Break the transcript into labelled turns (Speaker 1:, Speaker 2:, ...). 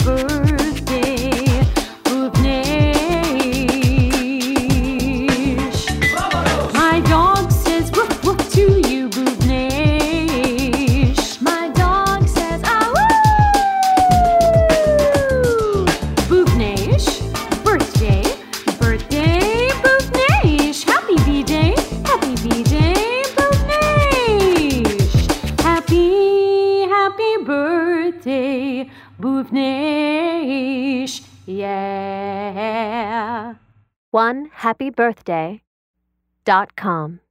Speaker 1: birthday, Bhuvnesh. My dog says woof woof to you, Bhuvnesh. My dog says ah woo. Bhuvnesh, birthday, birthday, Bhuvnesh. Happy B-Day, happy B-Day, Bhuvnesh. Happy birthday, Bhuvnesh. Yeah.
Speaker 2: OneHappyBirthday.com